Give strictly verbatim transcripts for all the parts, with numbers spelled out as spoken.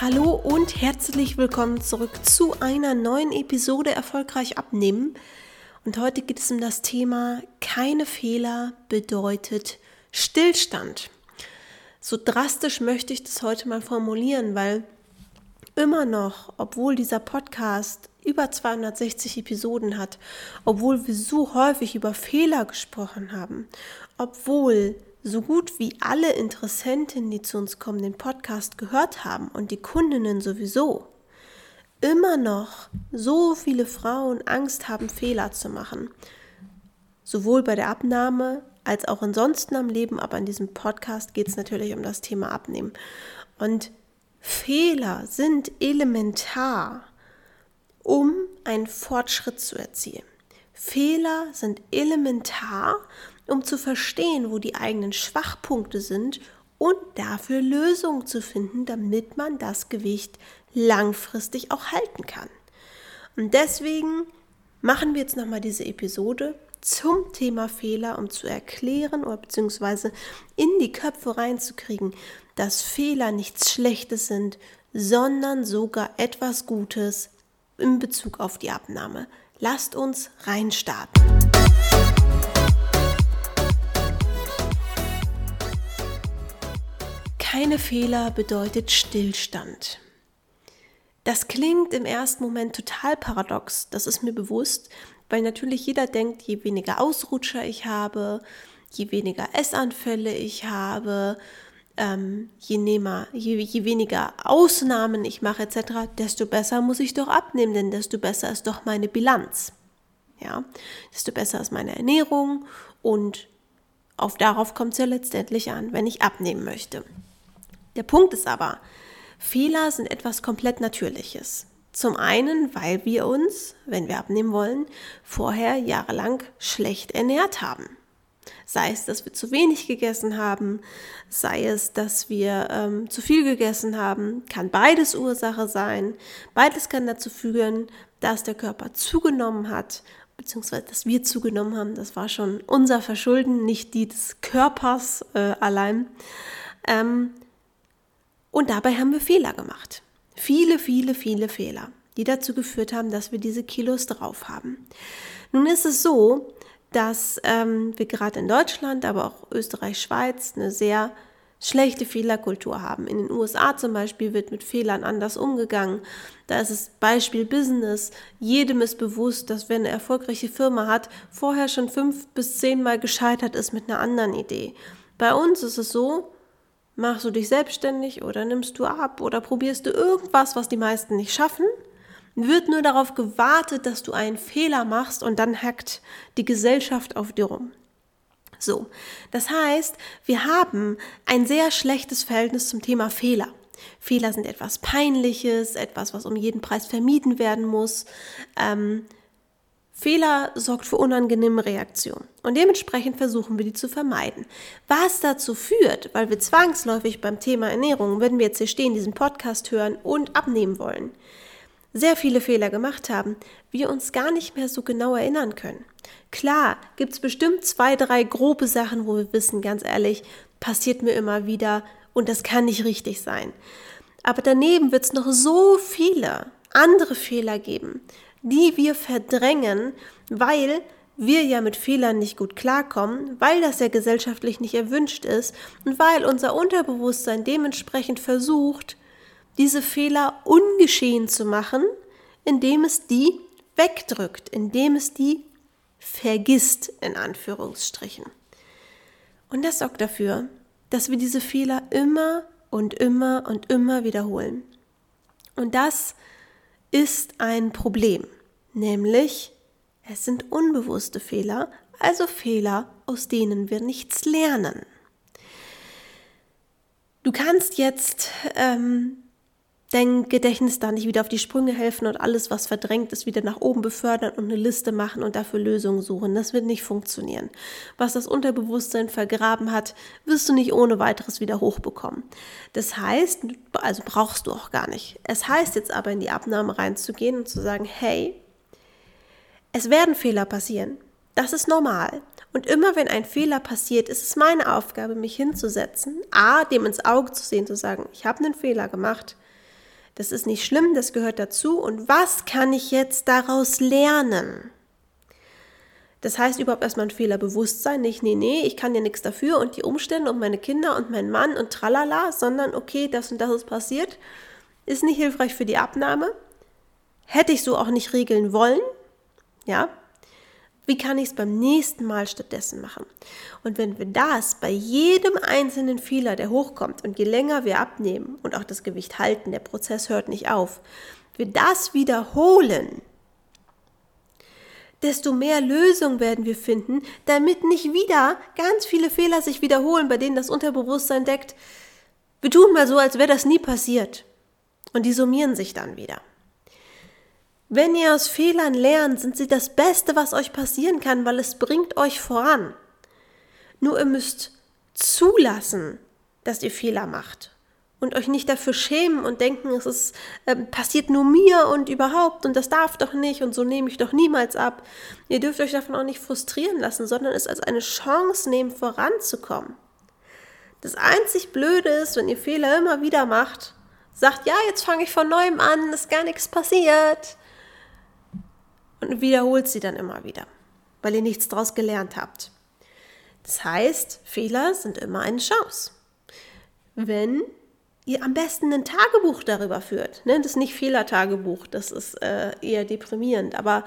Hallo und herzlich willkommen zurück zu einer neuen Episode Erfolgreich abnehmen. Und heute geht es um das Thema keine Fehler bedeutet Stillstand. So drastisch möchte ich das heute mal formulieren, weil immer noch, obwohl dieser Podcast über zweihundertsechzig Episoden hat, obwohl wir so häufig über Fehler gesprochen haben, obwohl so gut wie alle Interessenten, die zu uns kommen, den Podcast gehört haben und die Kundinnen sowieso, immer noch so viele Frauen Angst haben, Fehler zu machen. Sowohl bei der Abnahme als auch ansonsten am Leben, aber in diesem Podcast geht es natürlich um das Thema Abnehmen. Und Fehler sind elementar, um einen Fortschritt zu erzielen. Fehler sind elementar, um zu verstehen, wo die eigenen Schwachpunkte sind und dafür Lösungen zu finden, damit man das Gewicht langfristig auch halten kann. Und deswegen machen wir jetzt nochmal diese Episode zum Thema Fehler, um zu erklären oder beziehungsweise in die Köpfe reinzukriegen, dass Fehler nichts Schlechtes sind, sondern sogar etwas Gutes in Bezug auf die Abnahme. Lasst uns reinstarten. Keine Fehler bedeutet Stillstand. Das klingt im ersten Moment total paradox, das ist mir bewusst, weil natürlich jeder denkt, je weniger Ausrutscher ich habe, je weniger Essanfälle ich habe, ähm, je, nehmer, je, je weniger Ausnahmen ich mache et cetera, desto besser muss ich doch abnehmen, denn desto besser ist doch meine Bilanz. Ja? Desto besser ist meine Ernährung und auf darauf kommt es ja letztendlich an, wenn ich abnehmen möchte. Der Punkt ist aber, Fehler sind etwas komplett Natürliches. Zum einen, weil wir uns, wenn wir abnehmen wollen, vorher jahrelang schlecht ernährt haben. Sei es, dass wir zu wenig gegessen haben, sei es, dass wir ähm, zu viel gegessen haben, kann beides Ursache sein. Beides kann dazu führen, dass der Körper zugenommen hat, beziehungsweise dass wir zugenommen haben. Das war schon unser Verschulden, nicht die des Körpers äh, allein. Ähm, Und dabei haben wir Fehler gemacht. Viele, viele, viele Fehler, die dazu geführt haben, dass wir diese Kilos drauf haben. Nun ist es so, dass ähm, wir gerade in Deutschland, aber auch Österreich, Schweiz eine sehr schlechte Fehlerkultur haben. In den U S A zum Beispiel wird mit Fehlern anders umgegangen. Da ist es Beispiel Business. Jedem ist bewusst, dass wer eine erfolgreiche Firma hat, vorher schon fünf bis zehnmal gescheitert ist mit einer anderen Idee. Bei uns ist es so, machst du dich selbstständig oder nimmst du ab oder probierst du irgendwas, was die meisten nicht schaffen, wird nur darauf gewartet, dass du einen Fehler machst und dann hackt die Gesellschaft auf dir rum. So, das heißt, wir haben ein sehr schlechtes Verhältnis zum Thema Fehler. Fehler sind etwas Peinliches, etwas, was um jeden Preis vermieden werden muss. Ähm, Fehler sorgt für unangenehme Reaktionen und dementsprechend versuchen wir, die zu vermeiden. Was dazu führt, weil wir zwangsläufig beim Thema Ernährung, wenn wir jetzt hier stehen, diesen Podcast hören und abnehmen wollen, sehr viele Fehler gemacht haben, wir uns gar nicht mehr so genau erinnern können. Klar, gibt es bestimmt zwei, drei grobe Sachen, wo wir wissen, ganz ehrlich, passiert mir immer wieder und das kann nicht richtig sein. Aber daneben wird es noch so viele andere Fehler geben, die wir verdrängen, weil wir ja mit Fehlern nicht gut klarkommen, weil das ja gesellschaftlich nicht erwünscht ist und weil unser Unterbewusstsein dementsprechend versucht, diese Fehler ungeschehen zu machen, indem es die wegdrückt, indem es die vergisst, in Anführungsstrichen. Und das sorgt dafür, dass wir diese Fehler immer und immer und immer wiederholen. Und das ist ein Problem. Nämlich, es sind unbewusste Fehler, also Fehler, aus denen wir nichts lernen. Du kannst jetzt ähm, dein Gedächtnis da nicht wieder auf die Sprünge helfen und alles, was verdrängt ist, wieder nach oben befördern und eine Liste machen und dafür Lösungen suchen. Das wird nicht funktionieren. Was das Unterbewusstsein vergraben hat, wirst du nicht ohne weiteres wieder hochbekommen. Das heißt, also brauchst du auch gar nicht. Es heißt jetzt aber, in die Abnahme reinzugehen und zu sagen, hey, es werden Fehler passieren. Das ist normal. Und immer wenn ein Fehler passiert, ist es meine Aufgabe, mich hinzusetzen, a, dem ins Auge zu sehen, zu sagen, ich habe einen Fehler gemacht. Das ist nicht schlimm, das gehört dazu. Und was kann ich jetzt daraus lernen? Das heißt überhaupt erstmal ein Fehlerbewusstsein, nicht, nee, nee, ich kann ja nichts dafür und die Umstände und meine Kinder und mein Mann und tralala, sondern okay, das und das ist passiert, ist nicht hilfreich für die Abnahme. Hätte ich so auch nicht regeln wollen, ja. Wie kann ich es beim nächsten Mal stattdessen machen? Und wenn wir das bei jedem einzelnen Fehler, der hochkommt, und je länger wir abnehmen und auch das Gewicht halten, der Prozess hört nicht auf, wir das wiederholen, desto mehr Lösungen werden wir finden, damit nicht wieder ganz viele Fehler sich wiederholen, bei denen das Unterbewusstsein denkt, wir tun mal so, als wäre das nie passiert. Und die summieren sich dann wieder. Wenn ihr aus Fehlern lernt, sind sie das Beste, was euch passieren kann, weil es bringt euch voran. Nur ihr müsst zulassen, dass ihr Fehler macht und euch nicht dafür schämen und denken, es ist, äh, passiert nur mir und überhaupt und das darf doch nicht und so nehme ich doch niemals ab. Ihr dürft euch davon auch nicht frustrieren lassen, sondern es als eine Chance nehmen, voranzukommen. Das einzig Blöde ist, wenn ihr Fehler immer wieder macht, sagt, ja, jetzt fange ich von neuem an, ist gar nichts passiert. Und wiederholt sie dann immer wieder, weil ihr nichts daraus gelernt habt. Das heißt, Fehler sind immer eine Chance. Wenn ihr am besten ein Tagebuch darüber führt, nennt es nicht Fehlertagebuch, das ist äh, eher deprimierend, aber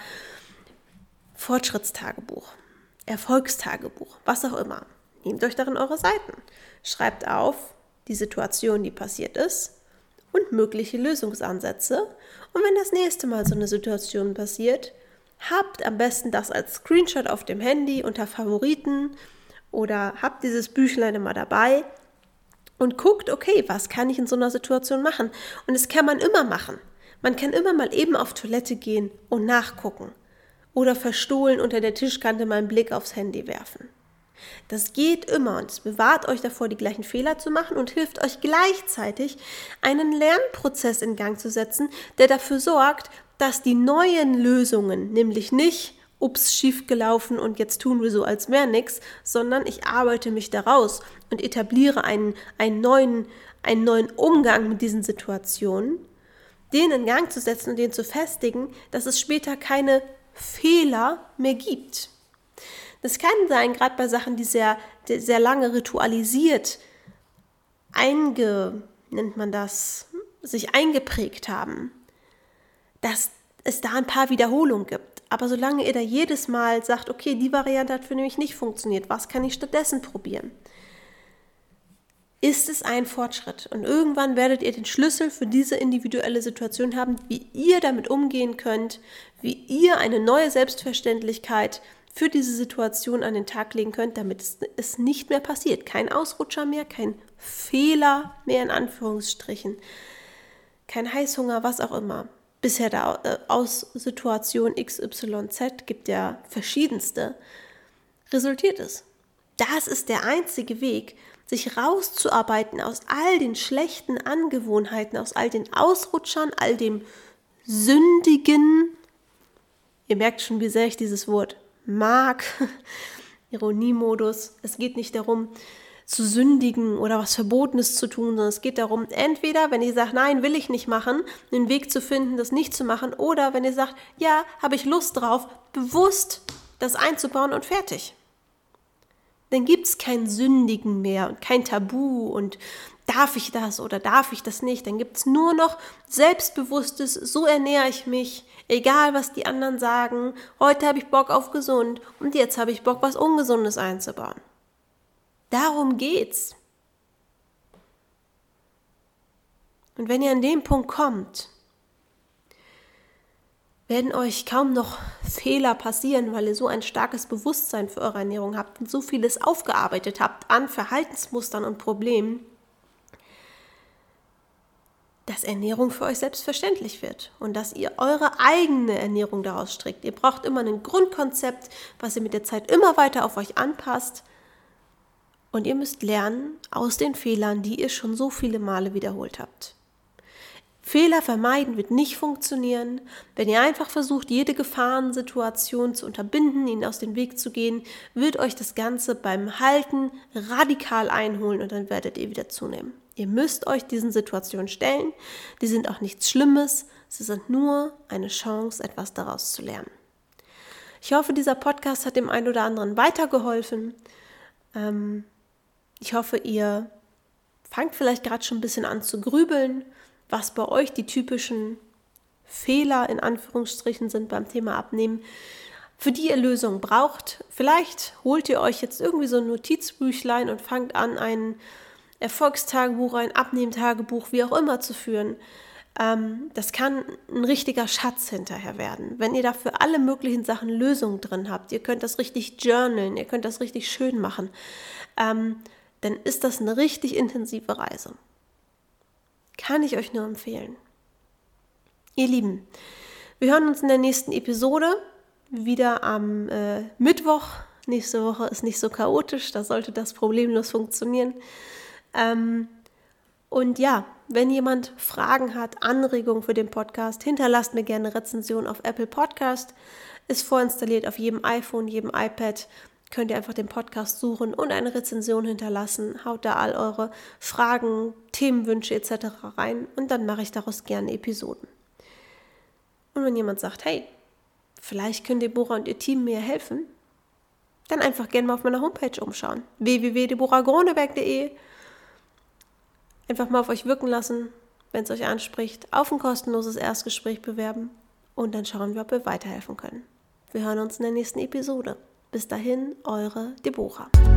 Fortschrittstagebuch, Erfolgstagebuch, was auch immer. Nehmt euch darin eure Seiten, schreibt auf die Situation, die passiert ist und mögliche Lösungsansätze. Und wenn das nächste Mal so eine Situation passiert, habt am besten das als Screenshot auf dem Handy unter Favoriten oder habt dieses Büchlein immer dabei und guckt, okay, was kann ich in so einer Situation machen? Und das kann man immer machen. Man kann immer mal eben auf Toilette gehen und nachgucken oder verstohlen unter der Tischkante mal einen Blick aufs Handy werfen. Das geht immer und es bewahrt euch davor, die gleichen Fehler zu machen und hilft euch gleichzeitig, einen Lernprozess in Gang zu setzen, der dafür sorgt, dass die neuen Lösungen, nämlich nicht, ups, schief gelaufen und jetzt tun wir so, als wäre nichts, sondern ich arbeite mich daraus und etabliere einen, einen, neuen, einen neuen Umgang mit diesen Situationen, den in Gang zu setzen und den zu festigen, dass es später keine Fehler mehr gibt. Das kann sein, gerade bei Sachen, die sehr, die sehr lange ritualisiert, einge, nennt man das, sich eingeprägt haben, dass es da ein paar Wiederholungen gibt. Aber solange ihr da jedes Mal sagt, okay, die Variante hat für mich nicht funktioniert, was kann ich stattdessen probieren, ist es ein Fortschritt. Und irgendwann werdet ihr den Schlüssel für diese individuelle Situation haben, wie ihr damit umgehen könnt, wie ihr eine neue Selbstverständlichkeit für diese Situation an den Tag legen könnt, damit es, es nicht mehr passiert. Kein Ausrutscher mehr, kein Fehler mehr in Anführungsstrichen, kein Heißhunger, was auch immer. Bisher da, äh, aus Situation X Y Z gibt ja verschiedenste, resultiert es. Das ist der einzige Weg, sich rauszuarbeiten aus all den schlechten Angewohnheiten, aus all den Ausrutschern, all dem Sündigen. Ihr merkt schon, wie sehr ich dieses Wort mag. Ironiemodus. Es geht nicht darum, zu sündigen oder was Verbotenes zu tun, sondern es geht darum, entweder, wenn ihr sagt, nein, will ich nicht machen, einen Weg zu finden, das nicht zu machen, oder wenn ihr sagt, ja, habe ich Lust drauf, bewusst das einzubauen und fertig. Dann gibt es kein Sündigen mehr und kein Tabu und darf ich das oder darf ich das nicht. Dann gibt es nur noch selbstbewusstes, so ernähre ich mich, egal was die anderen sagen, heute habe ich Bock auf gesund und jetzt habe ich Bock, was Ungesundes einzubauen. Darum geht's. Und wenn ihr an den Punkt kommt, werden euch kaum noch Fehler passieren, weil ihr so ein starkes Bewusstsein für eure Ernährung habt und so vieles aufgearbeitet habt an Verhaltensmustern und Problemen, dass Ernährung für euch selbstverständlich wird und dass ihr eure eigene Ernährung daraus strickt. Ihr braucht immer ein Grundkonzept, was ihr mit der Zeit immer weiter auf euch anpasst. Und ihr müsst lernen aus den Fehlern, die ihr schon so viele Male wiederholt habt. Fehler vermeiden wird nicht funktionieren. Wenn ihr einfach versucht, jede Gefahrensituation zu unterbinden, ihnen aus dem Weg zu gehen, wird euch das Ganze beim Halten radikal einholen und dann werdet ihr wieder zunehmen. Ihr müsst euch diesen Situationen stellen. Die sind auch nichts Schlimmes. Sie sind nur eine Chance, etwas daraus zu lernen. Ich hoffe, dieser Podcast hat dem einen oder anderen weitergeholfen. Ähm, ich hoffe, ihr fangt vielleicht gerade schon ein bisschen an zu grübeln, was bei euch die typischen Fehler in Anführungsstrichen sind beim Thema Abnehmen, für die ihr Lösungen braucht. Vielleicht holt ihr euch jetzt irgendwie so ein Notizbüchlein und fangt an, ein Erfolgstagebuch, ein Abnehmtagebuch, wie auch immer zu führen. Ähm, das kann ein richtiger Schatz hinterher werden. Wenn ihr da für alle möglichen Sachen Lösungen drin habt, ihr könnt das richtig journalen, ihr könnt das richtig schön machen, ähm, dann ist das eine richtig intensive Reise. Kann ich euch nur empfehlen. Ihr Lieben, wir hören uns in der nächsten Episode wieder am äh, Mittwoch. Nächste Woche ist nicht so chaotisch, da sollte das problemlos funktionieren. Ähm, und ja, wenn jemand Fragen hat, Anregungen für den Podcast, hinterlasst mir gerne eine Rezension auf Apple Podcast. Ist vorinstalliert auf jedem iPhone, jedem iPad. Könnt ihr einfach den Podcast suchen und eine Rezension hinterlassen. Haut da all eure Fragen, Themenwünsche et cetera rein und dann mache ich daraus gerne Episoden. Und wenn jemand sagt, hey, vielleicht können Deborah und ihr Team mir helfen, dann einfach gerne mal auf meiner Homepage umschauen. w w w punkt deborah groneberg punkt de. Einfach mal auf euch wirken lassen, wenn es euch anspricht, auf ein kostenloses Erstgespräch bewerben und dann schauen wir, ob wir weiterhelfen können. Wir hören uns in der nächsten Episode. Bis dahin, eure Deborah.